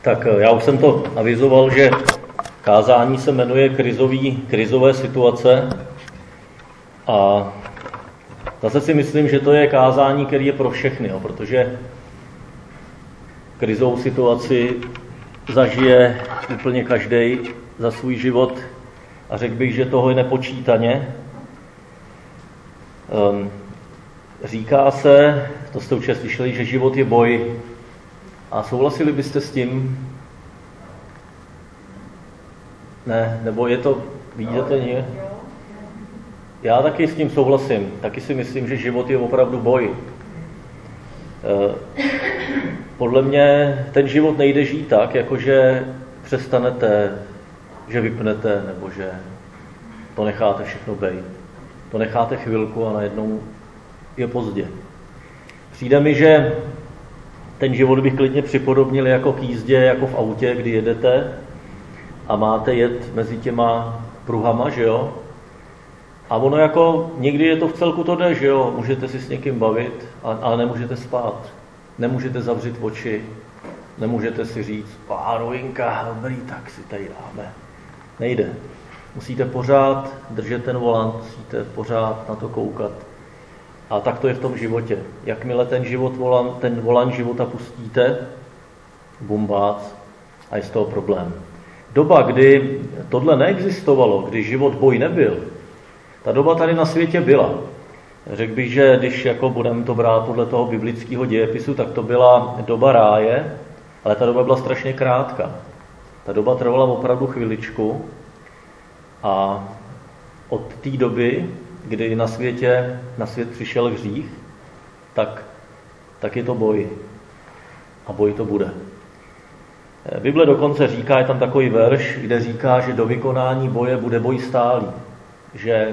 Tak já už jsem to avizoval, že kázání se jmenuje krizové situace a zase si myslím, že to je kázání, který je pro všechny, protože krizovou situaci zažije úplně každý za svůj život a řekl bych, že toho je nepočítaně. Říká se, to jste určitě slyšeli, že život je boj. A souhlasili byste s tím? Ne, nebo je to, vidíte nie? Já taky s tím souhlasím. Taky si myslím, že život je opravdu boj. Podle mě ten život nejde žít tak, jakože přestanete, že vypnete, nebo že to necháte všechno bejt. To necháte chvilku a najednou je pozdě. Přijde mi, že ten život bych klidně připodobnil jako k jízdě, jako v autě, kdy jedete a máte jet mezi těma pruhama, že jo? A ono jako, někdy je to v celku to jde, že jo? Můžete si s někým bavit, ale nemůžete spát. Nemůžete zavřít oči, nemůžete si říct, rovinka, dobrý, tak si tady dáme. Nejde. Musíte pořád držet ten volant, musíte pořád na to koukat. A tak to je v tom životě. Jakmile ten volant života pustíte, bumbác, a je z toho problém. Doba, kdy tohle neexistovalo, kdy život boj nebyl, ta doba tady na světě byla. Řekl bych, že když jako budeme to brát podle toho biblického dějepisu, tak to byla doba ráje, ale ta doba byla strašně krátká. Ta doba trvala opravdu chviličku a od té doby, kdy na svět přišel hřích, tak je to boj. A boj to bude. Bible dokonce říká, je tam takový verš, kde říká, že do vykonání boje bude boj stálý. Že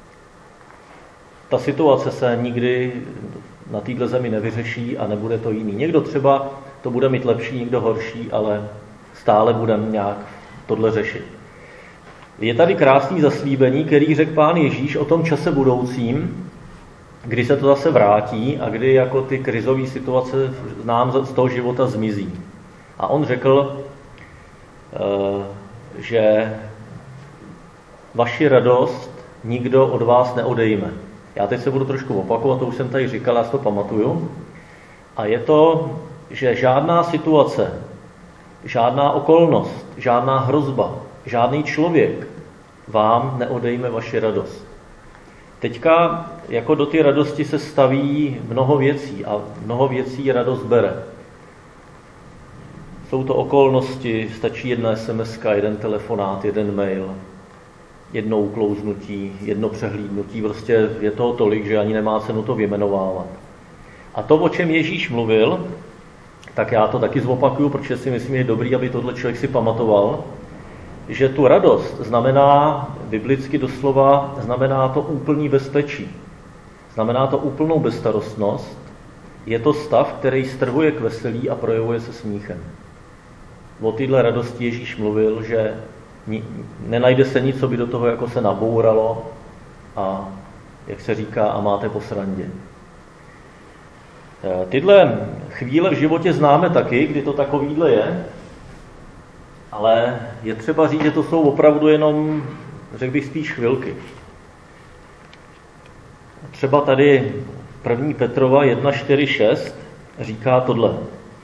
ta situace se nikdy na této zemi nevyřeší a nebude to jiný. Někdo třeba to bude mít lepší, někdo horší, ale stále budeme nějak tohle řešit. Je tady krásný zaslíbení, který řekl Pán Ježíš o tom čase budoucím, kdy se to zase vrátí a kdy jako ty krizové situace nám z toho života zmizí. A on řekl, že vaši radost nikdo od vás neodejme. Já teď se budu trošku opakovat, to už jsem tady říkal, já si to pamatuju. A je to, že žádná situace, žádná okolnost, žádná hrozba, žádný člověk vám neodejme vaši radost. Teďka jako do ty radosti se staví mnoho věcí a mnoho věcí radost bere. Jsou to okolnosti, stačí jedna SMS-ka, jeden telefonát, jeden mail, jedno uklouznutí, jedno přehlídnutí, prostě je toho tolik, že ani nemá cenu to vyjmenovávat. A to, o čem Ježíš mluvil, tak já to taky zopakuju, protože si myslím, že je dobrý, aby tohle člověk si pamatoval, že tu radost znamená, biblicky doslova, znamená to úplný bezpečí. Znamená to úplnou bezstarostnost. Je to stav, který strhuje k veselí a projevuje se smíchem. O téhle radosti Ježíš mluvil, že nenajde se nic, co by do toho jako se nabouralo a, jak se říká, a máte po srandě. Tyhle chvíle v životě známe taky, kdy to takovýhle je, ale je třeba říct, že to jsou opravdu jenom, řekl bych, spíš chvilky. Třeba tady 1. Petrova 1.4.6 říká tohle.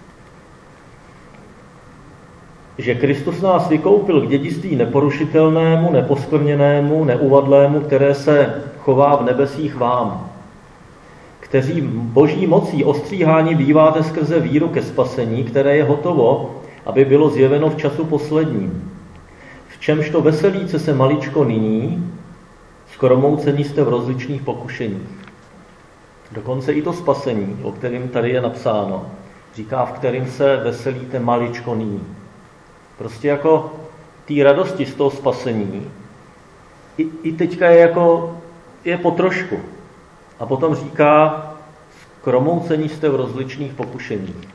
Že Kristus nás vykoupil k dědictví neporušitelnému, neposkvrněnému, neuvadlému, které se chová v nebesích vám, kteří boží mocí ostříhání býváte skrze víru ke spasení, které je hotovo, aby bylo zjeveno v času posledním. V čemž to veselíce se maličko nyní, skromoucení jste v rozličných pokušeních. Dokonce i to spasení, o kterém tady je napsáno, říká, v kterým se veselíte maličko nyní. Prostě jako té radosti z toho spasení i teďka je po trošku. A potom říká, skromoucení jste v rozličných pokušeních.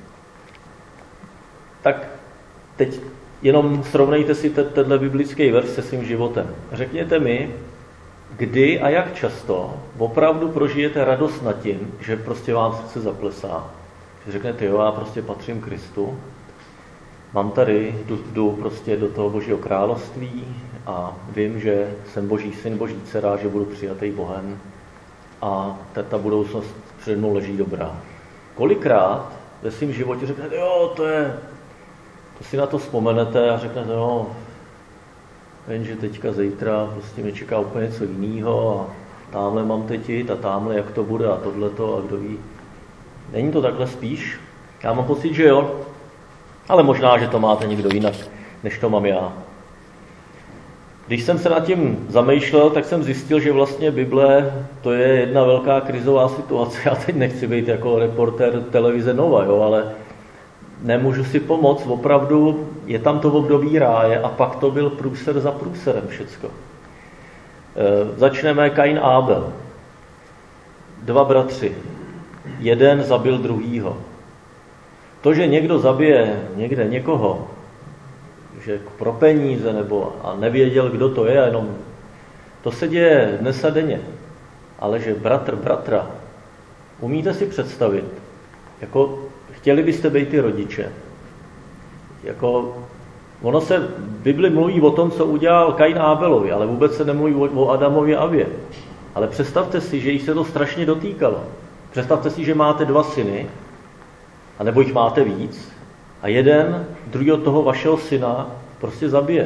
Tak teď jenom srovnejte si tenhle biblický verš se svým životem. Řekněte mi, kdy a jak často opravdu prožijete radost nad tím, že prostě vám srdce zaplesá. Že řeknete, jo, já prostě patřím Kristu. mám tady, jdu prostě do toho Božího království a vím, že jsem Boží syn, Boží dcera, že budu přijatý Bohem a ta budoucnost před mnou leží dobrá. Kolikrát ve svém životě řeknete, jo, to si na to vzpomenete a řeknete, no, jenže teďka zítra prostě mě čeká úplně něco jiného a támhle mám teď jít a támhle jak to bude a tohleto a kdo ví. Není to takhle spíš? Já mám pocit, že jo, ale možná, že to máte někdo jinak, než to mám já. Když jsem se nad tím zamýšlel, tak jsem zjistil, že vlastně Bible to je jedna velká krizová situace. Já teď nechci být jako reportér televize Nova, jo, ale nemůžu si pomoct, opravdu je tam to období ráje a pak to byl průser za průserem všecko. Začneme Kain a Abel. 2 bratři. Jeden zabil druhýho. To, že někdo zabije někde někoho, že pro peníze nebo a nevěděl, kdo to je, jenom to se děje dnes a denně. Ale že bratr bratra, umíte si představit, jako chtěli byste být ty rodiče. Jako, ono se v Bibli mluví o tom, co udělal Kain a Abelovi, ale vůbec se nemluví o Adamovi a Evě. Ale představte si, že jich se to strašně dotýkalo. Představte si, že máte 2 syny, anebo jich máte víc, a jeden druhého toho vašeho syna prostě zabije.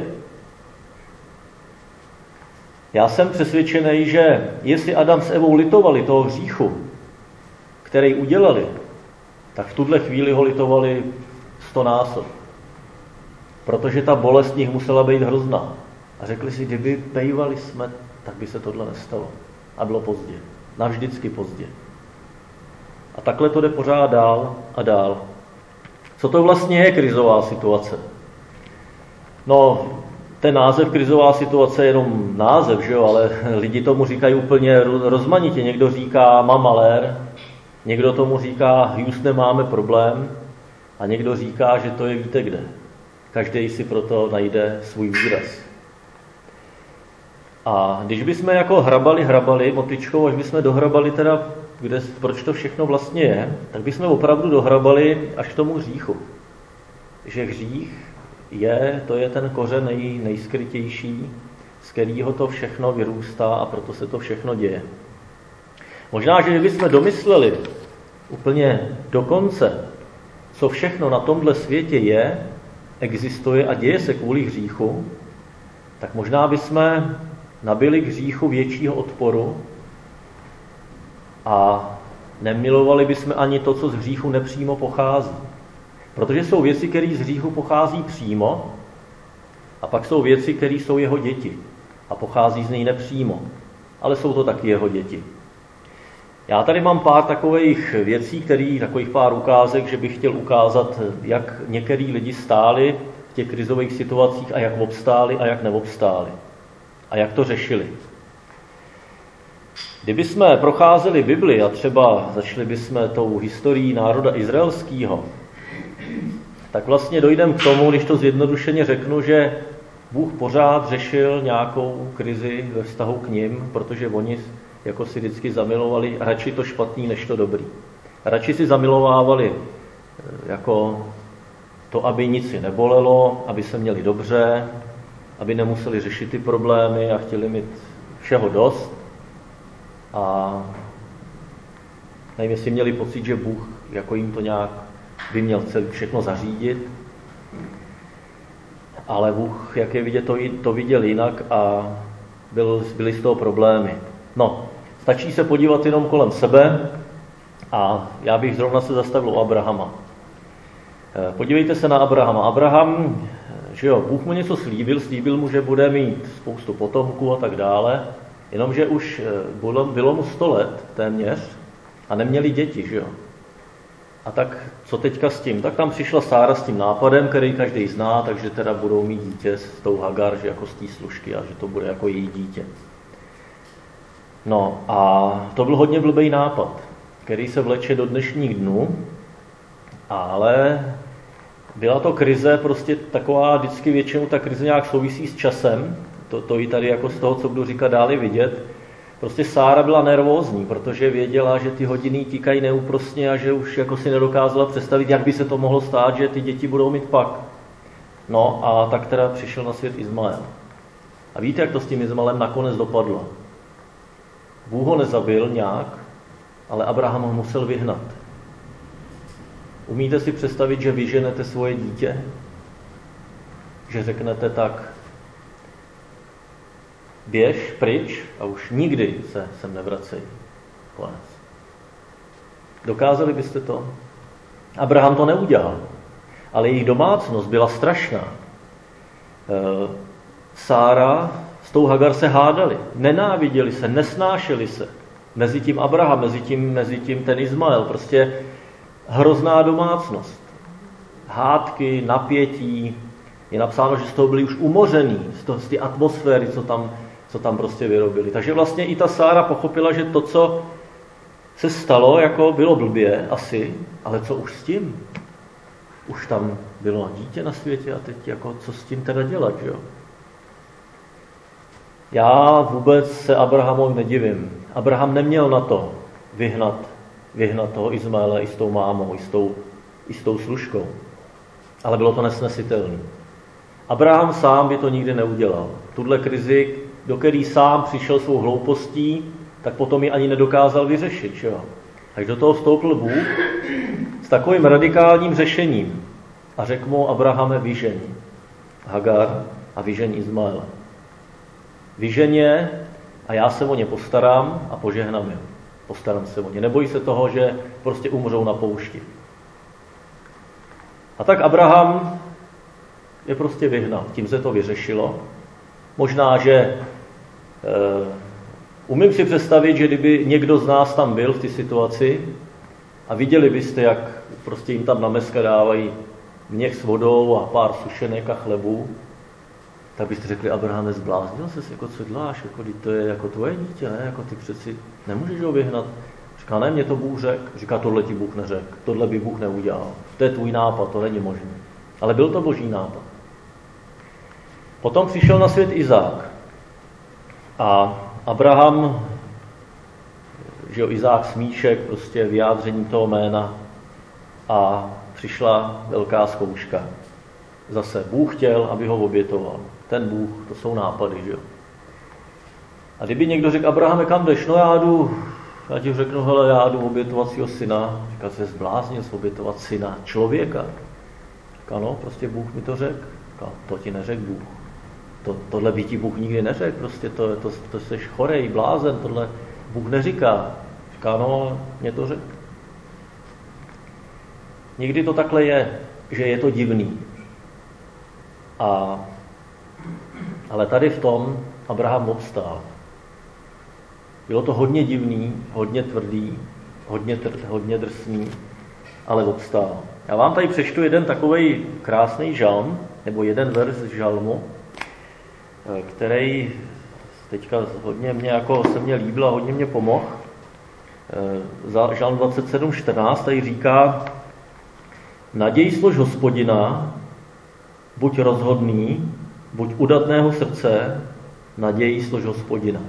Já jsem přesvědčený, že jestli Adam s Evou litovali toho hříchu, který udělali, tak v tuhle chvíli ho litovali 100násob. Protože ta bolest nich musela být hrozná. A řekli si, kdyby bejvali jsme, tak by se tohle nestalo. A bylo pozdě. Navždycky pozdě. A takhle to jde pořád dál a dál. Co to vlastně je krizová situace? No, ten název krizová situace je jenom název, že jo? Ale lidi tomu říkají úplně rozmanitě. Někdo říká mamalér, někdo tomu říká Houstone, máme problém a někdo říká, že to je víte kde. Každý si proto najde svůj výraz. A když bychom jako hrabali motičkou, až bychom dohrabali teda, proč to všechno vlastně je, tak bychom opravdu dohrabali až k tomu hříchu. Že hřích to je ten kořen nejskrytější, z kterého to všechno vyrůstá a proto se to všechno děje. Možná, že kdybychom domysleli úplně do konce, co všechno na tomhle světě je, existuje a děje se kvůli hříchu, tak možná bychom nabili k hříchu většího odporu a nemilovali bychom ani to, co z hříchu nepřímo pochází. Protože jsou věci, které z hříchu pochází přímo a pak jsou věci, které jsou jeho děti a pochází z něj nepřímo, ale jsou to taky jeho děti. Já tady mám pár takových věcí, takových pár ukázek, že bych chtěl ukázat, jak některý lidi stáli v těch krizových situacích a jak obstáli a jak neobstáli. A jak to řešili. Kdybychom procházeli Bibli a třeba začali bychom tou historií národa izraelského, tak vlastně dojdeme k tomu, když to zjednodušeně řeknu, že Bůh pořád řešil nějakou krizi ve vztahu k nim, protože oni jako si vždycky zamilovali radši to špatný, než to dobrý. Radši si zamilovávali jako to, aby nic si nebolelo, aby se měli dobře, aby nemuseli řešit ty problémy a chtěli mít všeho dost. A nevím, jestli měli pocit, že Bůh jako jim to nějak by měl všechno zařídit. Ale Bůh, jak je vidět, to viděl jinak a byly z toho problémy. No, stačí se podívat jenom kolem sebe a já bych zrovna se zastavil u Abrahama. Podívejte se na Abrahama. Abraham, že jo, Bůh mu něco slíbil mu, že bude mít spoustu potomků a tak dále, jenomže už bylo mu 100 let téměř a neměli děti, že jo. A tak co teďka s tím? Tak tam přišla Sára s tím nápadem, který každý zná, takže teda budou mít dítě s tou Hagar, že jako z té služky a že to bude jako její dítě. No a to byl hodně blbý nápad, který se vleče do dnešních dnů, ale byla to krize prostě taková, vždycky většinou ta krize nějak souvisí s časem, to i tady jako z toho, co budu říkat dále vidět. Prostě Sára byla nervózní, protože věděla, že ty hodiny tíkají neúprosně a že už jako si nedokázala představit, jak by se to mohlo stát, že ty děti budou mít pak. No a tak teda přišel na svět Izmael. A víte, jak to s tím Izmaelem nakonec dopadlo? Bůh ho nezabil nějak, ale Abraham ho musel vyhnat. Umíte si představit, že vyženete svoje dítě? Že řeknete tak, běž pryč a už nikdy se sem nevracej. Konec. Dokázali byste to? Abraham to neudělal, ale jejich domácnost byla strašná. Sára s tou Hagar se hádali, nenáviděli se, nesnášeli se. Mezitím Abraham, mezitím ten Izmael, prostě hrozná domácnost. Hádky, napětí, je napsáno, že z toho byli už umořený, z té atmosféry, co tam prostě vyrobili. Takže vlastně i ta Sára pochopila, že to, co se stalo, jako bylo blbě asi, ale co už s tím? Už tam bylo dítě na světě a teď jako co s tím teda dělat, že jo? Já vůbec se Abrahamovi nedivím. Abraham neměl na to vyhnat toho Izmaela i s tou mámou, i s tou služkou. Ale bylo to nesnesitelné. Abraham sám by to nikdy neudělal. Tuhle krizi, do který sám přišel svou hloupostí, tak potom ji ani nedokázal vyřešit. Že jo? Takže do toho vstoupil Bůh s takovým radikálním řešením a řekl mu: Abrahame, vyžeň Hagar a vyžeň Izmaela. Vyžeň je a já se o ně postarám a požehnám je. Postarám se o ně. Neboj se toho, že prostě umřou na poušti. A tak Abraham je prostě vyhnal. Tím se to vyřešilo. Možná, že umím si představit, že kdyby někdo z nás tam byl v té situaci a viděli byste, jak prostě jim tam na meska dávají měch s vodou a pár sušenek a chlebů, tak byste řekli: Abrahame, zbláznil ses, jako co děláš, jako to je jako tvoje dítě, ne? Jako ty přeci nemůžeš ho vyhnat. Říká: ne, mě to Bůh řekl. Říká: tohle ti Bůh neřekl, tohle by Bůh neudělal. To je tvůj nápad, to není možné. Ale byl to Boží nápad. Potom přišel na svět Izák. A Abraham, že jo, Izák smíšek, prostě vyjádření toho jména, a přišla velká zkouška. Zase Bůh chtěl, aby ho obětoval. Ten Bůh, to jsou nápady, že jo. A kdyby někdo řekl: Abrahame, kam jdeš? No já ti řeknu: hele, já jdu obětovat svého syna. Říká: se zbláznil obětovat syna člověka. Říká: no, prostě Bůh mi to řekl. Říká: to ti neřekl Bůh. Tohle by ti Bůh nikdy neřekl, prostě to jsi chorej, blázen, tohle Bůh neříká. Říká: no, mě to řekl. Někdy to takhle je, že je to divný. Ale tady v tom Abraham obstál. Bylo to hodně divný, hodně tvrdý, hodně drsný, ale obstál. Já vám tady přečtu jeden takovej krásný žalm, nebo jeden verš z žalmu, který teďka hodně se mě líbil a hodně mě pomohl. Žalm 27:14 tady říká: naděj slož Hospodina, buď rozhodný, buď udatného srdce, naděj slož Hospodina.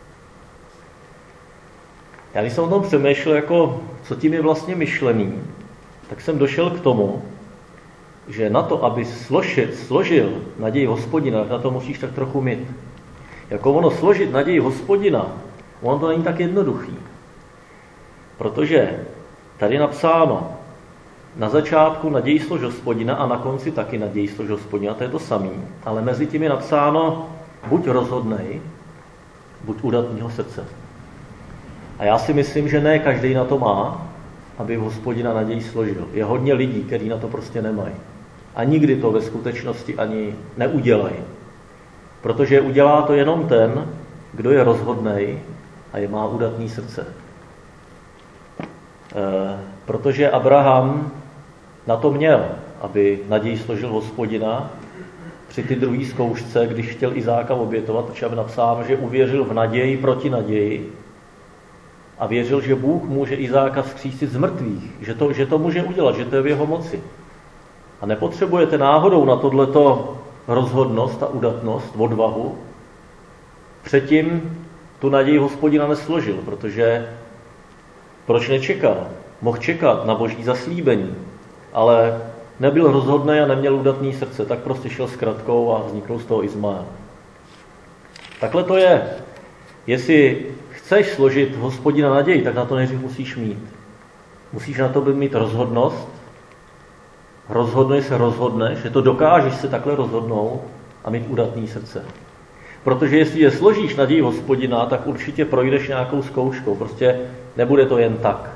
Já když jsem o tom přemýšlel, jako co tím je vlastně myšlený, tak jsem došel k tomu, že na to, aby složil naději Hospodina, na to musíš tak trochu mít. Jako ono složit naději Hospodina, ono to není tak jednoduchý. Protože tady je napsáno na začátku naději slož Hospodina a na konci taky naději slož Hospodina, to je to samý. Ale mezi tím je napsáno buď rozhodnej, buď udatného srdce. A já si myslím, že ne každý na to má, aby v Hospodina naději složil. Je hodně lidí, kteří na to prostě nemají. A nikdy to ve skutečnosti ani neudělají. Protože udělá to jenom ten, kdo je rozhodnej a má udatný srdce. Protože Abraham na to měl, aby naději složil Hospodina při ty druhé zkoušce, když chtěl Izáka obětovat, protože je napsáno, že uvěřil v naději proti naději a věřil, že Bůh může Izáka vzkřísit z mrtvých, že to může udělat, že to je v jeho moci. A nepotřebujete náhodou na tohleto rozhodnost a udatnost, odvahu. Předtím tu naději Hospodina nesložil, protože proč nečekal? Mohl čekat na boží zaslíbení, ale nebyl rozhodný a neměl udatný srdce, tak prostě šel s kratkou a vznikl z toho Izmael. Takhle to je. Jestli chceš složit Hospodina naději, tak na to nejdřív musíš mít. Musíš na to mít rozhodnost. Rozhodneš, že to dokážeš se takhle rozhodnout a mít udatný srdce. Protože jestli je složíš naději Hospodina, tak určitě projdeš nějakou zkouškou. Prostě nebude to jen tak.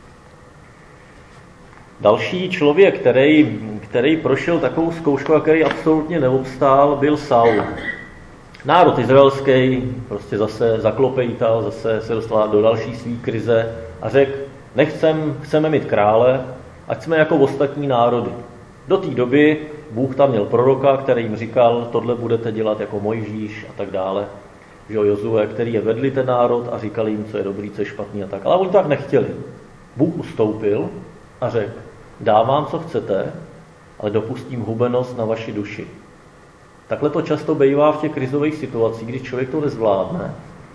Další člověk, který prošel takovou zkoušku a který absolutně neobstál, byl Saul. Národ izraelský prostě zase zaklopejtal, zase se dostal do další svý krize a řekl, chceme mít krále, ať jsme jako ostatní národy. Do té doby Bůh tam měl proroka, který jim říkal, tohle budete dělat jako Mojžíš a tak dále. Že Jozue, který je vedli ten národ a říkali jim, co je dobrý, co je špatný a tak. Ale oni tak nechtěli. Bůh ustoupil a řekl, dám vám, co chcete, ale dopustím hubenost na vaši duši. Takhle to často bývá v těch krizových situacích, když člověk to nezvládne,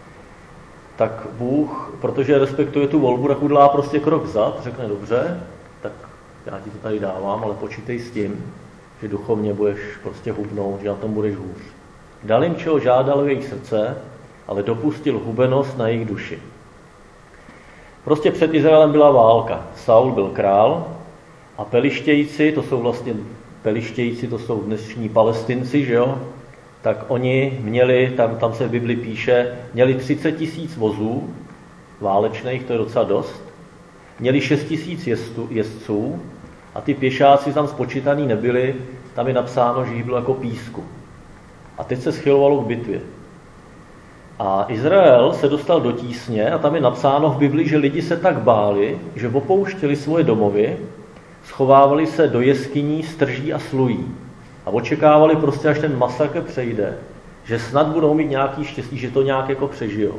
tak Bůh, protože respektuje tu volbu, tak udělá prostě krok vzad, řekne dobře, tak já ti to tady dávám, ale počítej s tím, že duchovně budeš prostě hubnout, že na tom budeš hůř. Dal jim, čeho žádal jejich srdce, ale dopustil hubenost na jejich duši. Prostě před Izraelem byla válka. Saul byl král a Pelištějci, to jsou dnešní Palestinci, že jo? Tak oni měli, tam se v Bibli píše, měli 30 000 vozů válečných, to je docela dost. Měli 6 000 jezdců a ty pěšáci tam spočítaný nebyli, tam je napsáno, že jich bylo jako písku. A teď se schylovalo k bitvě. A Izrael se dostal do tísně a tam je napsáno v Bibli, že lidi se tak báli, že opouštěli svoje domovy, schovávali se do jeskyní, strží a slují. A očekávali prostě, až ten masakr přejde, že snad budou mít nějaký štěstí, že to nějak jako přežijou.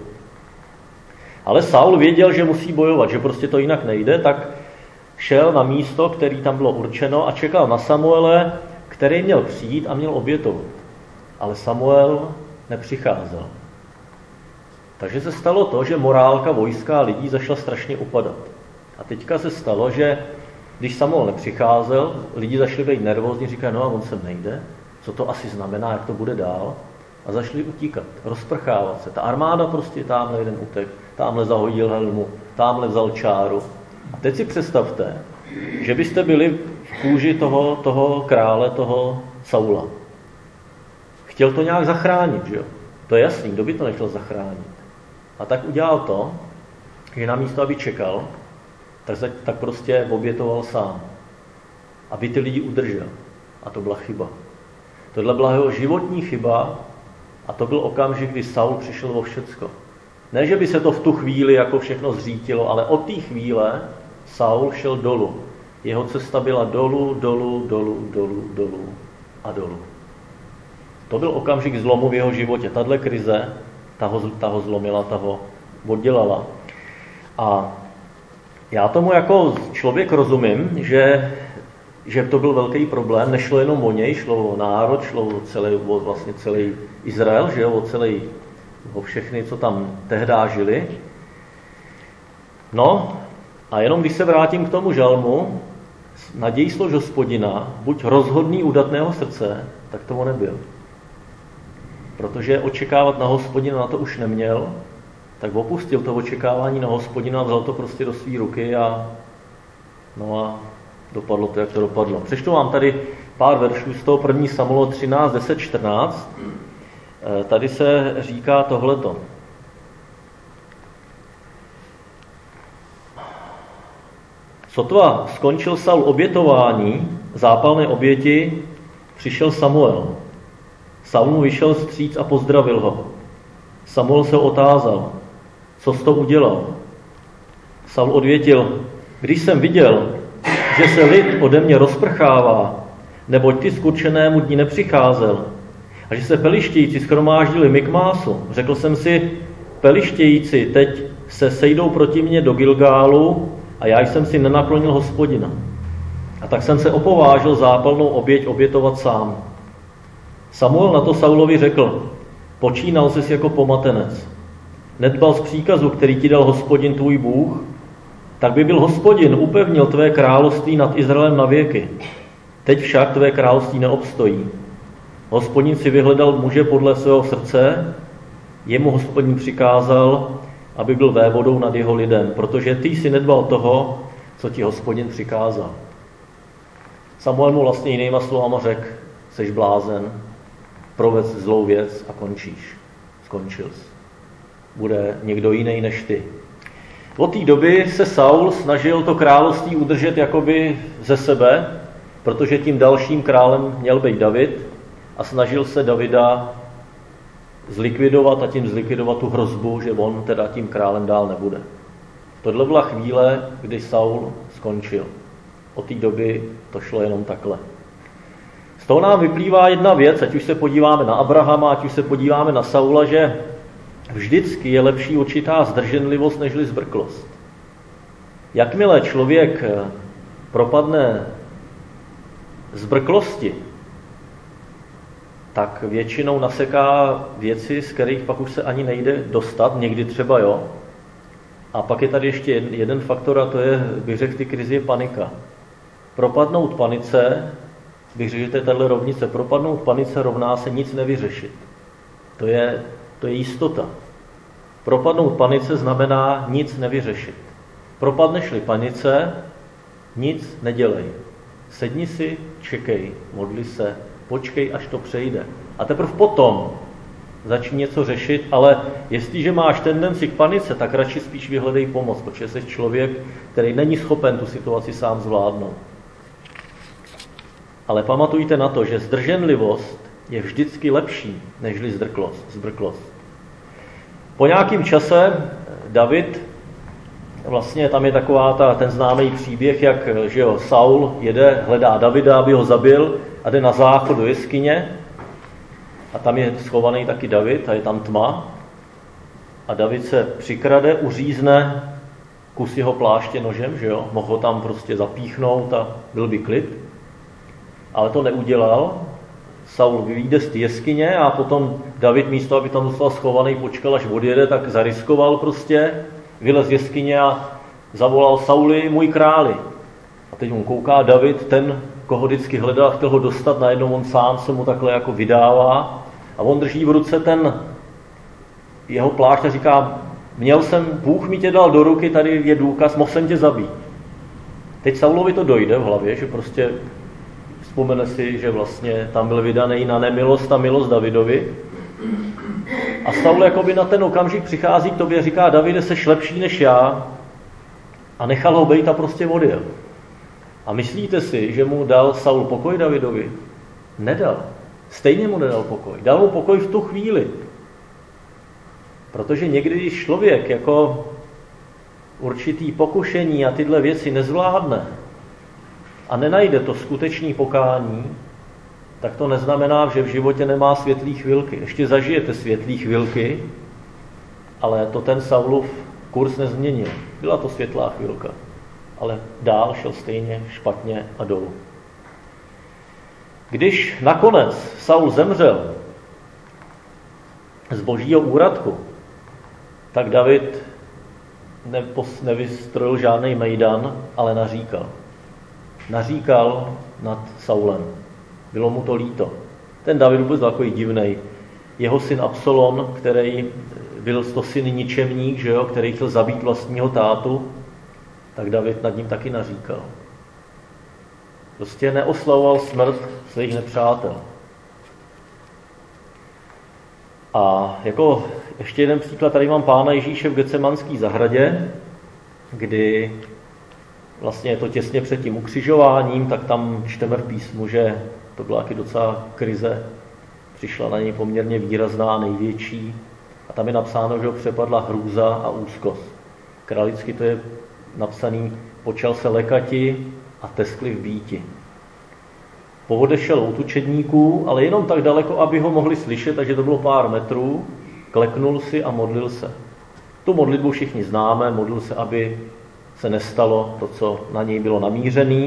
Ale Saul věděl, že musí bojovat, že prostě to jinak nejde, tak šel na místo, který tam bylo určeno a čekal na Samuele, který měl přijít a měl obětovat. Ale Samuel nepřicházel. Takže se stalo to, že morálka vojska a lidí zašla strašně upadat. A teďka se stalo, že když Samuel nepřicházel, lidi začali být nervózní, říkají, no a on sem nejde, co to asi znamená, jak to bude dál. A začali utíkat, rozprchávat se. Ta armáda prostě tamhle jeden utek, tamhle zahodil helmu, tamhle vzal čáru. A teď si představte, že byste byli v kůži toho krále, toho Saula. Chtěl to nějak zachránit, že jo? To je jasný, kdo by to nechtěl zachránit. A tak udělal to, že namísto, aby čekal, tak prostě obětoval sám. Aby ty lidi udržel. A to byla chyba. Tohle byla jeho životní chyba a to byl okamžik, kdy Saul přišel o všecko. Ne, že by se to v tu chvíli jako všechno zřítilo, ale od té chvíle Saul šel dolů. Jeho cesta byla dolů a dolů. To byl okamžik zlomu v jeho životě. Tahle krize, ta ho zlomila, ta ho oddělala. A já tomu jako člověk rozumím, že to byl velký problém. Nešlo jenom o něj, šlo o národ, šlo o celý Izrael, že jo, o všechny, co tam tehdá žili. No a jenom když se vrátím k tomu žalmu, naděj slož Hospodina, buď rozhodný udatného srdce, tak tomu nebyl. Protože očekávat na Hospodina na to už neměl, tak opustil to očekávání na Hospodina, vzal to prostě do své ruky a dopadlo to, jak to dopadlo. Přečtu vám tady pár veršů z toho 1. Samuel 13, 10, 14. Tady se říká tohleto. Sotva skončil Saul obětování, zápalné oběti, přišel Samuel. Saul mu vyšel vstříc a pozdravil ho. Samuel se otázal, co jsi to udělal? Saul odvětil, když jsem viděl, že se lid ode mě rozprchává, neboť ty k určenému dni nepřicházel, a že se Pelištějci shromáždili Mikmásu, řekl jsem si, Pelištějci teď se sejdou proti mně do Gilgálu a já jsem si nenaklonil Hospodina. A tak jsem se opovážil zápalnou oběť obětovat sám. Samuel na to Saulovi řekl, počínal jsi jako pomatenec. Nedbal z příkazu, který ti dal Hospodin tvůj Bůh, tak by byl Hospodin upevnil tvé království nad Izraelem na věky. Teď však tvé království neobstojí. Hospodin si vyhledal muže podle svého srdce, jemu Hospodin přikázal, aby byl vévodou nad jeho lidem, protože ty jsi nedbal toho, co ti Hospodin přikázal. Samuel mu vlastně jinýma slovama řekl, seš blázen, proved zlou věc a skončil jsi. Bude někdo jiný než ty. Od té doby se Saul snažil to království udržet jakoby ze sebe, protože tím dalším králem měl být David a snažil se Davida zlikvidovat a tím zlikvidovat tu hrozbu, že on teda tím králem dál nebude. Tohle byla chvíle, kdy Saul skončil. Od té doby to šlo jenom takhle. Z toho nám vyplývá jedna věc, ať už se podíváme na Abrahama, ať už se podíváme na Saula, že vždycky je lepší určitá zdrženlivost nežli zbrklost. Jakmile člověk propadne zbrklosti, tak většinou naseká věci, z kterých pak už se ani nejde dostat, někdy třeba jo. A pak je tady ještě jeden faktor a to je, bych řekl, ty krizi je panika. Propadnout panice, bych řekl, že to je tato rovnice, propadnout panice rovná se nic nevyřešit. To je jistota. Propadnout panice znamená nic nevyřešit. Propadneš-li panice, nic nedělej. Sedni si, čekej, modli se, počkej, až to přejde. A teprve potom začni něco řešit, ale jestliže máš tendenci k panice, tak radši spíš vyhledej pomoc, protože jsi člověk, který není schopen tu situaci sám zvládnout. Ale pamatujte na to, že zdrženlivost je vždycky lepší, nežli zbrklost. Po nějakém čase David, vlastně tam je taková ten známý příběh, jak že jo, Saul jede, hledá Davida, aby ho zabil a jde na záchod do jeskyně a tam je schovaný taky David a je tam tma a David se přikrade, uřízne kus jeho pláště nožem, že jo, mohl ho tam prostě zapíchnout a byl by klid, ale to neudělal. Saul vyjde z té jeskyně a potom David místo, aby tam zůstal schovaný, počkal, až odjede, tak zariskoval prostě, vylez z jeskyně a zavolal Sauli, můj králi. A teď on kouká David, ten, koho vždycky hledal, chtěl ho dostat, najednou on sám se mu takhle jako vydává a on drží v ruce ten jeho plášť a říká, Bůh mi tě dal do ruky, tady je důkaz, mohl jsem tě zabít. Teď Saulovi to dojde v hlavě, že prostě vzpomene si, že vlastně tam byl vydaný na nemilost a milost Davidovi. A Saul jakoby na ten okamžik přichází k tobě a říká, Davide, seš lepší než já, a nechal ho bejt a prostě odjel. A myslíte si, že mu dal Saul pokoj Davidovi? Nedal. Stejně mu nedal pokoj. Dal mu pokoj v tu chvíli. Protože někdy, když člověk jako určitý pokušení a tyhle věci nezvládne a nenajde to skutečné pokání, tak to neznamená, že v životě nemá světlý chvilky. Ještě zažijete světlý chvilky, ale to ten Saulův kurz nezměnil. Byla to světlá chvilka, ale dál šel stejně špatně a dolů. Když nakonec Saul zemřel z božího úradku, tak David nevystrojil žádný mejdan, ale naříkal. Naříkal nad Saulem. Bylo mu to líto. Ten David byl takový divnej. Jeho syn Absalom, který byl to syn ničemník, že jo, který chtěl zabít vlastního tátu, tak David nad ním taky naříkal. Prostě neoslavoval smrt svých nepřátel. A jako ještě jeden příklad, tady mám Pána Ježíše v Getsemanské zahradě, kdy vlastně je to těsně před tím ukřižováním, tak tam čteme v písmu, že to byla taky docela krize, přišla na něj poměrně výrazná, největší, a tam je napsáno, že ho přepadla hrůza a úzkost. Kralicky to je napsaný, počal se lekati a teskli v býti. Poodešel od učedníků, ale jenom tak daleko, aby ho mohli slyšet, takže to bylo pár metrů, kleknul si a modlil se. Tu modlitbu všichni známe, modlil se, aby se nestalo to, co na něj bylo namířený.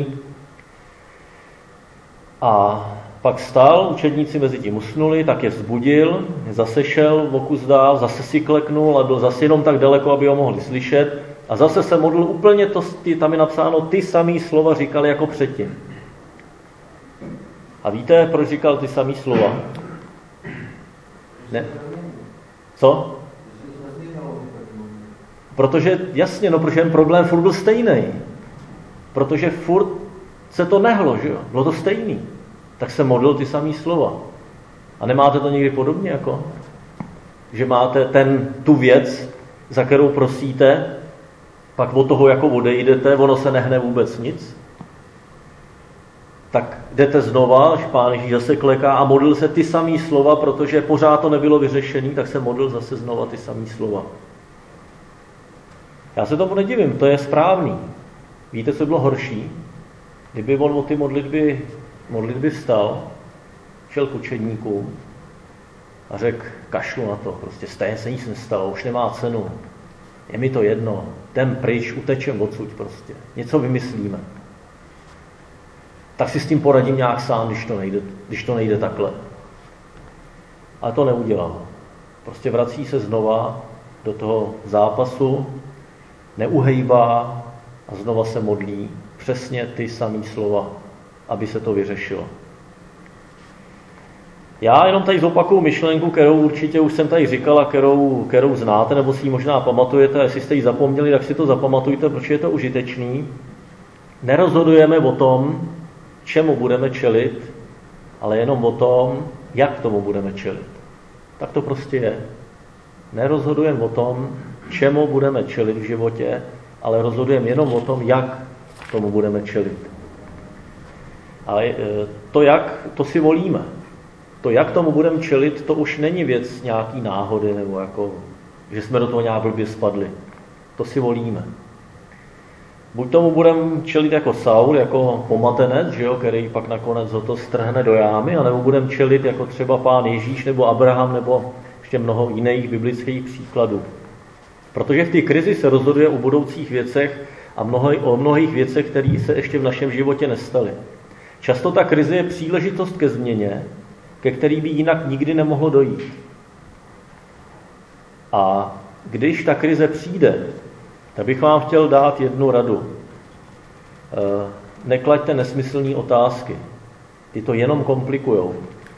A pak stál, učedníci mezi tím usnuli, tak je vzbudil, zase šel o kus dál, zase si kleknul a byl zase jenom tak daleko, aby ho mohli slyšet. A zase se modlil úplně to, tam je napsáno, ty samý slova říkali jako předtím. A víte, proč říkal ty samý slova? Ne. Co? Protože, jasně, no, protože ten problém furt byl stejný. Protože furt se to nehlo, že jo? Bylo to stejný. Tak se modlil ty samý slova. A nemáte to někdy podobně, jako? Že máte tu věc, za kterou prosíte, pak od toho jako odejdete, ono se nehne vůbec nic. Tak jdete znova, až Pán Ježíš zase kleká a modlil se ty samý slova, protože pořád to nebylo vyřešené, tak se modlil zase znova ty samý slova. Já se tomu nedivím, to je správný. Víte, co bylo horší? Kdyby on o ty modlitby vstal, šel k učedníkům a řekl, kašlu na to, prostě stejně se nic nestalo, už nemá cenu. Je mi to jedno, jdem pryč, utečem odsud prostě. Něco vymyslíme. Tak si s tím poradím nějak sám, když to nejde takhle. Ale to neudělal. Prostě vrací se znova do toho zápasu, neuhejbá a znova se modlí přesně ty samý slova, aby se to vyřešilo. Já jenom tady zopakuju myšlenku, kterou určitě už jsem tady říkal a kterou znáte, nebo si ji možná pamatujete, a jestli jste ji zapomněli, tak si to zapamatujte, protože je to užitečný. Nerozhodujeme o tom, čemu budeme čelit, ale jenom o tom, jak tomu budeme čelit. Tak to prostě je. Nerozhodujeme o tom, čemu budeme čelit v životě, ale rozhodujeme jenom o tom, jak tomu budeme čelit. Ale to jak, to si volíme. To, jak tomu budeme čelit, to už není věc nějaký náhody, nebo jako, že jsme do toho nějak blbě spadli. To si volíme. Buď tomu budeme čelit jako Saul, jako pomatenec, že jo, který pak nakonec ho to strhne do jámy, anebo budeme čelit jako třeba Pán Ježíš, nebo Abraham, nebo ještě mnoho jiných biblických příkladů. Protože v té krizi se rozhoduje o budoucích věcech a o mnohých věcech, které se ještě v našem životě nestaly. Často ta krize je příležitost ke změně, ke který by jinak nikdy nemohlo dojít. A když ta krize přijde, tak bych vám chtěl dát jednu radu. Neklaďte nesmyslné otázky. Ty to jenom komplikujou.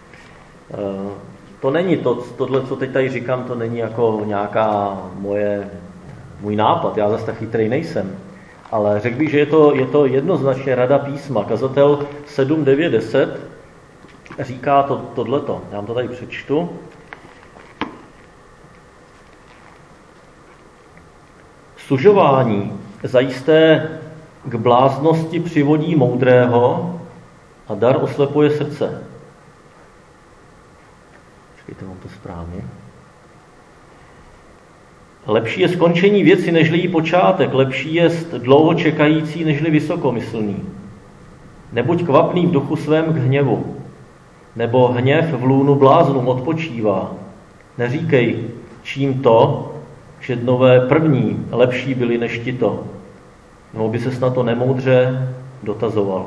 To není tohle, co teď tady říkám, to není jako nějaká můj nápad, já zase tak chytrý nejsem. Ale řekl bych, že je to jednoznačně rada písma. Kazatel 7, 9, 10 říká tohleto. Já vám to tady přečtu. Sužování zajisté k bláznosti přivodí moudrého a dar oslepuje srdce. Počkejte, mám to správně. Lepší je skončení věci, nežli jí počátek. Lepší je dlouho čekající, nežli vysokomyslný. Nebuď kvapný v duchu svém k hněvu, nebo hněv v lůnu bláznům odpočívá. Neříkej, čím to, že dnové první lepší byli než tito. Nebo by ses na to nemoudře dotazoval.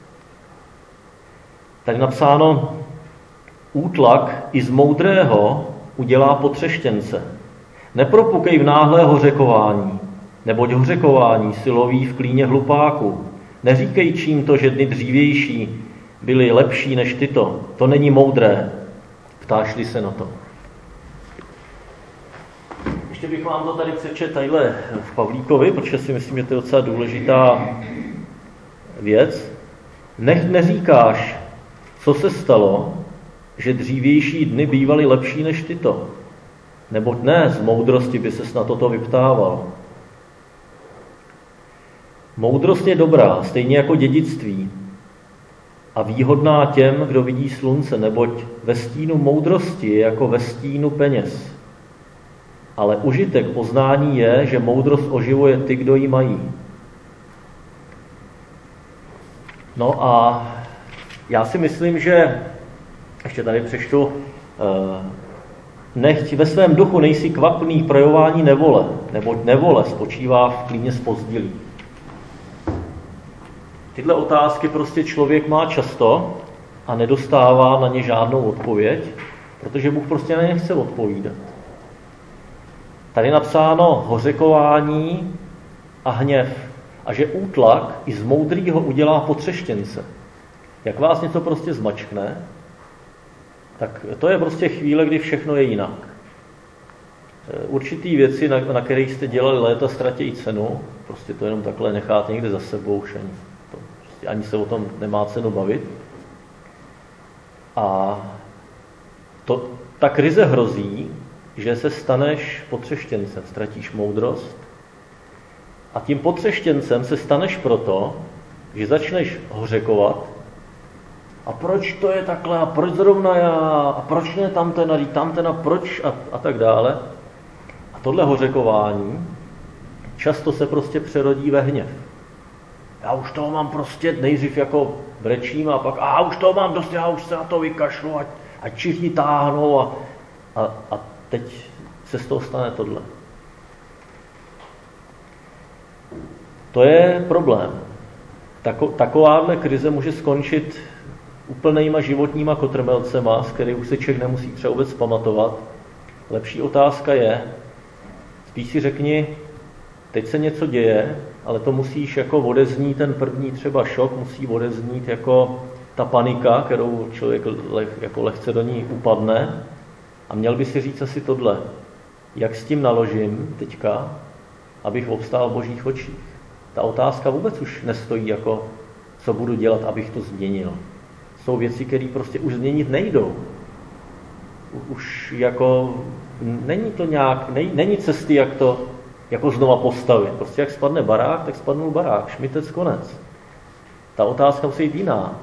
Tady napsáno, útlak i z moudrého udělá potřeštěnce. Nepropukej v náhlé hořekování, neboť hořekování si loví v klíně hlupáků. Neříkej čím to, že dny dřívější byly lepší než tyto. To není moudré. Ptáš-li se na to. Ještě bych vám to tady přečetl tadyhle v Pavlíkovi, protože si myslím, že to je docela důležitá věc. Nech neříkáš, co se stalo, že dřívější dny bývaly lepší než tyto. Neboť ne z moudrosti by ses na toto vyptával. Moudrost je dobrá, stejně jako dědictví, a výhodná těm, kdo vidí slunce, neboť ve stínu moudrosti je jako ve stínu peněz. Ale užitek poznání je, že moudrost oživuje ty, kdo ji mají. No a já si myslím, že, ještě tady přečtu, nechť ve svém duchu nejsi kvapný v projevování nevole, neboť nevole spočívá v klíně zpozdilí. Tyhle otázky prostě člověk má často a nedostává na ně žádnou odpověď, protože Bůh prostě na ně chce odpovídat. Tady napsáno hořekování a hněv a že útlak i z moudrýho udělá potřeštěnce. Jak vás něco prostě zmačkne, tak to je prostě chvíle, kdy všechno je jinak. Určitý věci, na kterých jste dělali léta, ztratějí cenu, prostě to jenom takhle necháte někde za sebou, už ani se o tom nemá cenu bavit. A ta krize hrozí, že se staneš potřeštěncem, ztratíš moudrost a tím potřeštěncem se staneš proto, že začneš hořekovat a proč to je takhle a proč zrovna já a proč ne tamten a proč a tak dále. A tohle hořekování často se prostě přerodí ve hněv. Já už toho mám prostě, nejdřív jako brečím a pak už toho mám dost, já už se na to vykašlu a všichni táhnou a teď se z toho stane tohle. To je problém. Takováhle krize může skončit úplnýma životníma kotrmelcema, z kterých už se člověk nemusí třeba vůbec pamatovat. Lepší otázka je, spíš si řekni, teď se něco děje, ale to musíš jako odeznít, ten první třeba šok musí odeznít jako ta panika, kterou člověk jako lehce do ní upadne a měl by si říct asi tohle, jak s tím naložím teďka, abych obstál v Božích očích. Ta otázka vůbec už nestojí jako, co budu dělat, abych to změnil. Jsou věci, které prostě už změnit nejdou. Už jako není to nějak, není cesty, jak to jako znova postavit. Prostě jak spadne barák, tak spadnul barák. Šmitec, konec. Ta otázka musí jít jiná.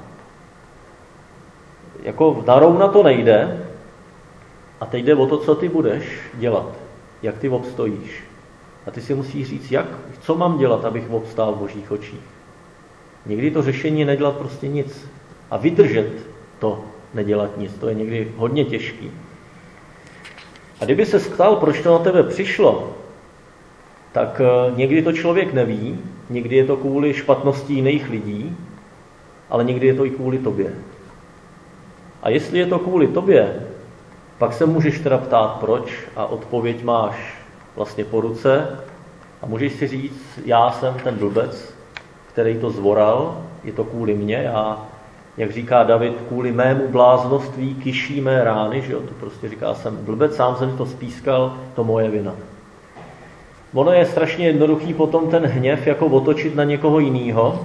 Jako narovna to nejde a teď jde o to, co ty budeš dělat. Jak ty obstojíš. A ty si musíš říct, co mám dělat, abych obstál v Božích očích. Někdy to řešení je nedělat prostě nic. A vydržet to nedělat nic. To je někdy hodně těžký. A kdyby se ptal, proč to na tebe přišlo, tak někdy to člověk neví, někdy je to kvůli špatnosti jiných lidí, ale někdy je to i kvůli tobě. A jestli je to kvůli tobě, pak se můžeš teda ptát proč a odpověď máš vlastně po ruce a můžeš si říct, já jsem ten blbec, který to zvoral, je to kvůli mně, já, jak říká David, kvůli mému bláznoství kyší mé rány, že jo, to prostě říká, jsem blbec, sám jsem to spískal, to moje vina. Ono je strašně jednoduchý potom ten hněv jako otočit na někoho jinýho,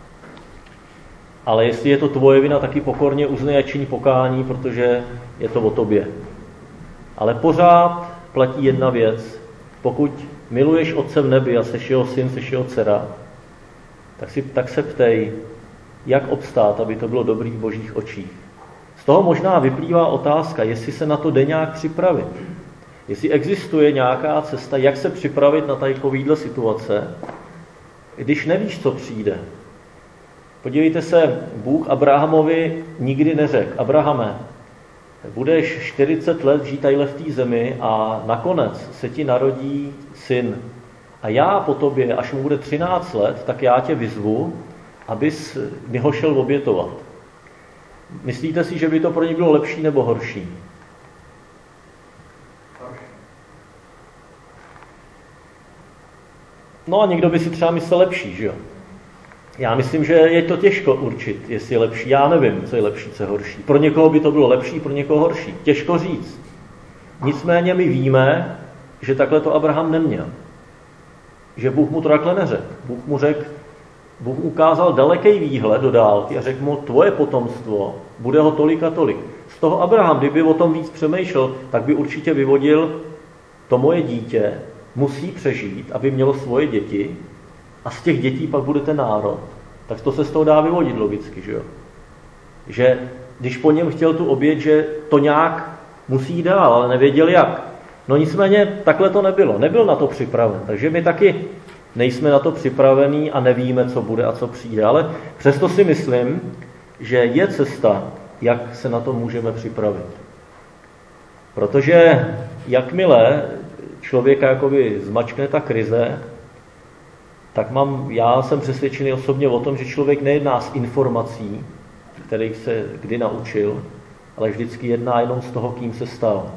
ale jestli je to tvoje vina, taky pokorně uznej a čiň pokání, protože je to o tobě. Ale pořád platí jedna věc. Pokud miluješ Otce v nebi a seš jeho syn, seš jeho dcera, tak se ptej, jak obstát, aby to bylo dobrý v Božích očích. Z toho možná vyplývá otázka, jestli se na to jde nějak připravit. Jestli existuje nějaká cesta, jak se připravit na takovýhle situace, když nevíš, co přijde. Podívejte se, Bůh Abrahamovi nikdy neřekl, Abrahame, budeš 40 let žít tadyhle v té zemi a nakonec se ti narodí syn. A já po tobě, až mu bude 13 let, tak já tě vyzvu, abys mi ho šel obětovat. Myslíte si, že by to pro ně bylo lepší nebo horší? No a někdo by si třeba myslel lepší, že jo? Já myslím, že je to těžko určit, jestli je lepší. Já nevím, co je lepší, co je horší. Pro někoho by to bylo lepší, pro někoho horší. Těžko říct. Nicméně my víme, že takhle to Abraham neměl. Že Bůh mu to takhle neřekl. Bůh mu ukázal daleký výhled do dálky a řekl mu, tvoje potomstvo bude ho tolik a tolik. Z toho Abraham, kdyby o tom víc přemýšlel, tak by určitě vyvodil, to moje dítě musí přežít, aby mělo svoje děti, a z těch dětí pak bude ten národ. Tak to se z toho dá vyvodit logicky, že jo? Že když po něm chtěl tu oběť, že to nějak musí jít dál, ale nevěděl jak. No nicméně takhle to nebylo. Nebyl na to připraven. Takže my taky nejsme na to připravení a nevíme, co bude a co přijde. Ale přesto si myslím, že je cesta, jak se na to můžeme připravit. Protože jakmile člověka jakoby zmačkne ta krize, tak já jsem přesvědčený osobně o tom, že člověk nejedná z informací, kterých se kdy naučil, ale vždycky jedná jenom z toho, kým se stal.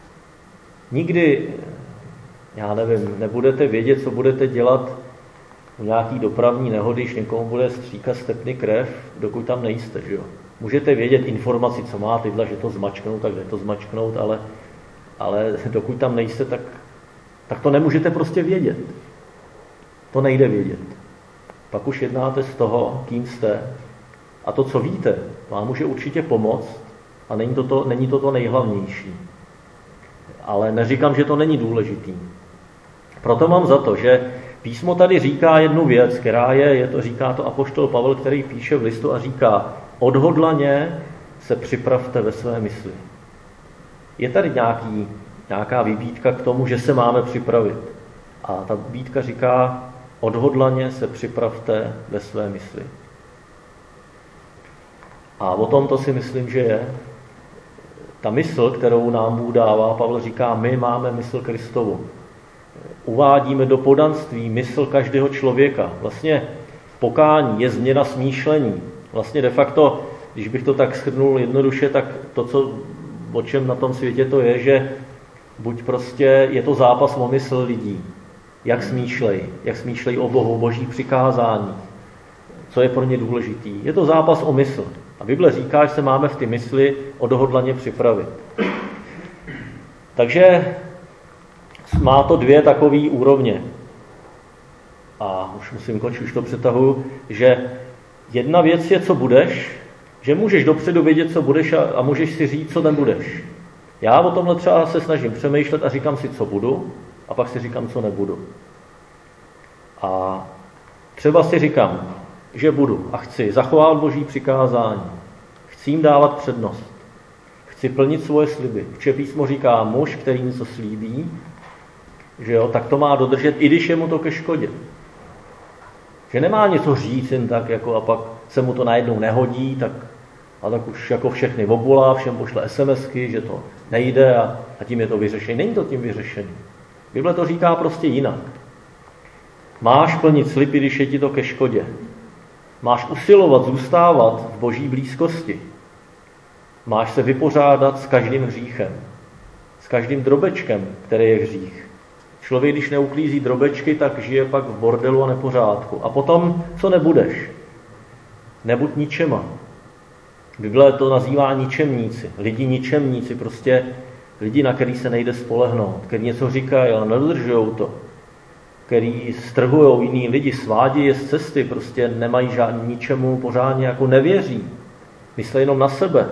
Nikdy, já nevím, nebudete vědět, co budete dělat u nějaký dopravní nehody, když někomu bude stříkat z tepny krev, dokud tam nejste, že jo. Můžete vědět informaci, co má tyhle, že to zmačknout, tak jde to zmačknout, ale dokud tam nejste, tak to nemůžete prostě vědět. To nejde vědět. Pak už jednáte z toho, kým jste. A to, co víte, vám může určitě pomoct a není to nejhlavnější. Ale neříkám, že to není důležitý. Proto mám za to, že písmo tady říká jednu věc, která říká to apoštol Pavel, který píše v listu a říká: odhodlaně se připravte ve své mysli. Je tady nějaká vybídka k tomu, že se máme připravit. A ta vybídka říká: odhodlaně se připravte ve své mysli. A o tom to si myslím, že je. Ta mysl, kterou nám Bůh dává, Pavel říká, my máme mysl Kristovu. Uvádíme do poddanství mysl každého člověka. Vlastně pokání je změna smýšlení. Vlastně de facto, když bych to tak shrnul jednoduše, tak to, o čem na tom světě to je, že buď prostě je to zápas o mysl lidí, jak smýšlejí o Bohu, boží přikázání, co je pro ně důležitý. Je to zápas o mysl. A Bible říká, že se máme v ty mysli odhodlaně připravit. Takže má to dvě takové úrovně. A už musím končit, už to přetahuji, že jedna věc je, co budeš, že můžeš dopředu vědět, co budeš a můžeš si říct, co nebudeš. Já o tomhle třeba se snažím přemýšlet a říkám si, co budu, a pak si říkám, co nebudu. A třeba si říkám, že budu a chci zachovávat boží přikázání. Chci jim dávat přednost. Chci plnit svoje sliby. Protože písmo říká, muž, který něco slíbí, že jo, tak to má dodržet, i když je mu to ke škodě. Že nemá něco říct jen tak, jako, a pak se mu to najednou nehodí, tak už jako všechny obolá, všem pošle SMSky, že to nejde a tím je to vyřešení. Není to tím vyřešení. Bible to říká prostě jinak. Máš plnit sliby, když je ti to ke škodě. Máš usilovat, zůstávat v boží blízkosti. Máš se vypořádat s každým hříchem. S každým drobečkem, který je hřích. Člověk, když neuklízí drobečky, tak žije pak v bordelu a nepořádku. A potom, co nebudeš? Nebuď ničema. Bible to nazývá ničemníci. Lidi ničemníci, prostě lidi, na který se nejde spolehnout, který něco říkají, ale nedodržujou to. Který strhujou jiný lidi, svádí je z cesty, prostě nemají ničemu pořádně, jako nevěří. Myslí jenom na sebe.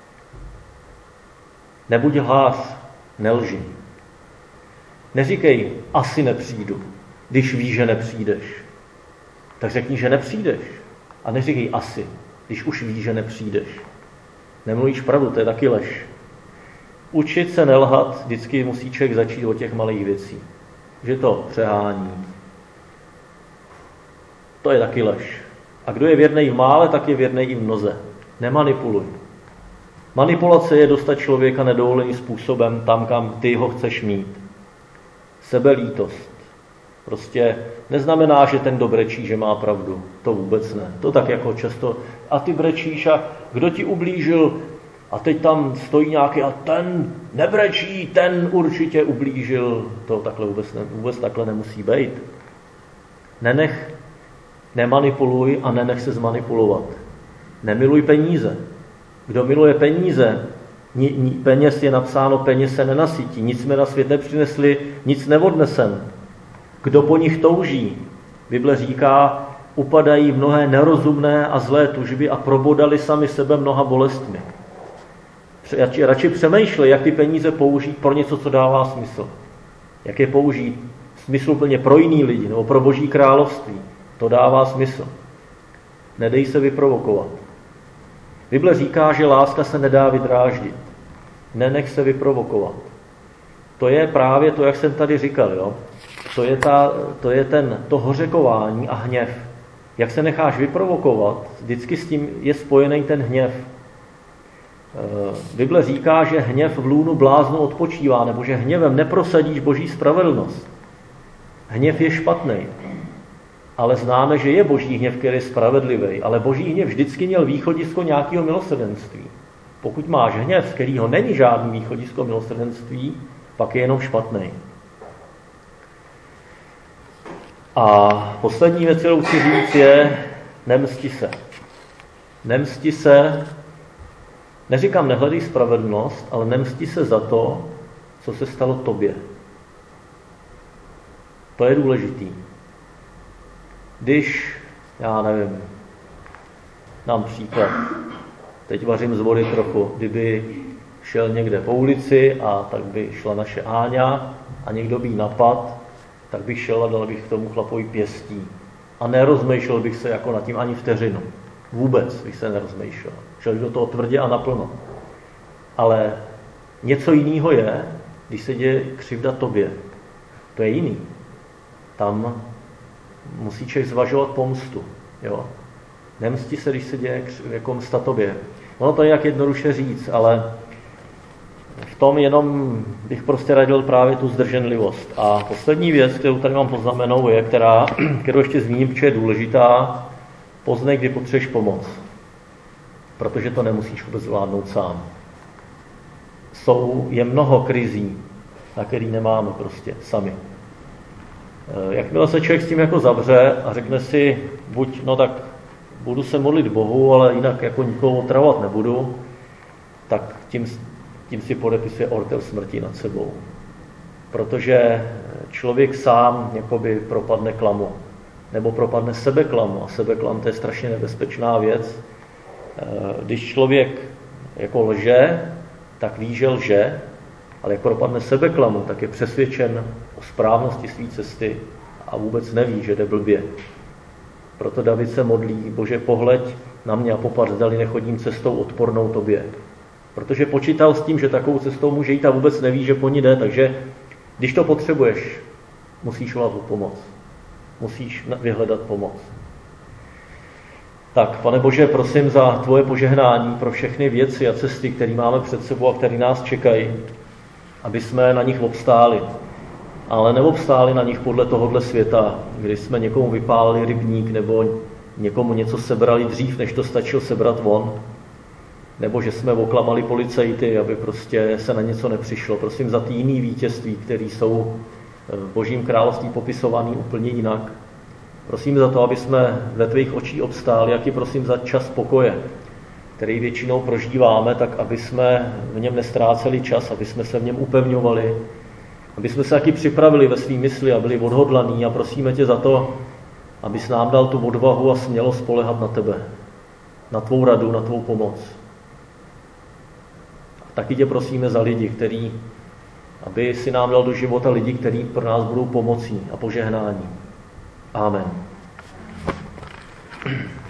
Nebuď lhář, nelži. Neříkej, asi nepřijdu, když víš, že nepřijdeš. Tak řekni, že nepřijdeš. A neříkej asi, když už víš, že nepřijdeš. Nemluvíš pravdu, to je taky lež. Učit se nelhat, vždycky musí člověk začít od těch malých věcí. Že to přehání. To je taky lež. A kdo je věrnej v mále, tak je věrnej i v mnoze. Nemanipuluj. Manipulace je dostat člověka nedovoleným způsobem tam, kam ty ho chceš mít. Sebelítost. Prostě neznamená, že ten, kdo brečí, že má pravdu. To vůbec ne. To tak jako často. A ty brečíš a kdo ti ublížil? A teď tam stojí nějaký a ten nebrečí, ten určitě ublížil. To takhle vůbec takhle nemusí být. Nemanipuluj a nenech se zmanipulovat. Nemiluj peníze. Kdo miluje peníze, peněz je napsáno, peněz se nenasytí. Nic jsme na svět nepřinesli, nic neodnesem. Kdo po nich touží, Bible říká, upadají mnohé nerozumné a zlé tužby a probodali sami sebe mnoha bolestmi. Radši přemýšlej, jak ty peníze použít pro něco, co dává smysl. Jak je použít smysluplně pro jiný lidi nebo pro boží království. To dává smysl. Nedej se vyprovokovat. Bible říká, že láska se nedá vydráždit. Nenech se vyprovokovat. To je právě to, jak jsem tady říkal. Jo? To je to hořekování a hněv. Jak se necháš vyprovokovat, vždycky s tím je spojený ten hněv. Bible říká, že hněv v lůnu bláznu odpočívá, nebo že hněvem neprosadíš boží spravedlnost. Hněv je špatný. Ale známe, že je boží hněv, který je spravedlivý, ale boží hněv vždycky měl východisko nějakého milosrdenství. Pokud máš hněv, z kterého není žádný východisko milosrdenství, pak je jenom špatný. A poslední věc, kterou chci říct, je nemsti se. Nemsti se, neříkám nehledej spravedlnost, ale nemsti se za to, co se stalo tobě. To je důležitý. Když, já nevím, dám příklad, teď vařím z vody trochu, kdyby šel někde po ulici a tak by šla naše Áňa a někdo by jí napad, tak bych šel a dal bych k tomu chlapovi pěstí. A nerozmýšlel bych se jako nad tím ani vteřinu. Vůbec bych se nerozmýšlel. Šel do toho tvrdě a naplno. Ale něco jiného je, když se děje křivda tobě. To je jiný. Tam musí člověk zvažovat pomstu. Jo? Nemsti se, když se děje jako msta tobě. Ono to je jak jednoduše říct, ale v tom jenom bych prostě radil právě tu zdrženlivost. A poslední věc, kterou tady mám poznamenou, je, kterou ještě zmíním, protože je důležitá, poznej, kdy potřebuješ pomoc. Protože to nemusíš vůbec zvládnout sám. Je mnoho krizí, na který nemáme prostě sami. Jakmile se člověk s tím jako zavře a řekne si, buď, no tak budu se modlit Bohu, ale jinak jako nikoho otravovat nebudu, tak tím si podepisuje ortel smrti nad sebou. Protože člověk sám jakoby propadne klamu. Nebo propadne sebeklamu. A sebeklam to je strašně nebezpečná věc. Když člověk jako lže, tak ví, že lže, ale jak propadne sebeklamu, tak je přesvědčen o správnosti své cesty a vůbec neví, že jde blbě. Proto David se modlí, Bože, pohleď na mě a popař, zdali nechodím cestou odpornou tobě. Protože počítal s tím, že takovou cestou může jít a vůbec neví, že po ní jde, takže když to potřebuješ, musíš volat o pomoc. Musíš vyhledat pomoc. Tak, Pane Bože, prosím za tvoje požehnání pro všechny věci a cesty, které máme před sebou a které nás čekají, aby jsme na nich obstáli. Ale neobstáli na nich podle tohohle světa, kdy jsme někomu vypálili rybník nebo někomu něco sebrali dřív, než to stačilo sebrat von, nebo že jsme oklamali policajty, aby prostě se na něco nepřišlo. Prosím za ty jiný vítězství, které jsou v Božím království popisovaný úplně jinak. Prosím za to, aby jsme ve tvých očích obstáli, a ti prosím za čas pokoje, který většinou prožíváme, tak aby jsme v něm nestráceli čas, aby jsme se v něm upevňovali, aby jsme se taky připravili ve svý mysli a byli odhodlaní, a prosíme tě za to, abys nám dal tu odvahu a smělost spolehat na tebe, na tvou radu, na tvou pomoc. A taky tě prosíme za lidi, aby si nám dal do života lidi, kteří pro nás budou pomocní a požehnání. Amen.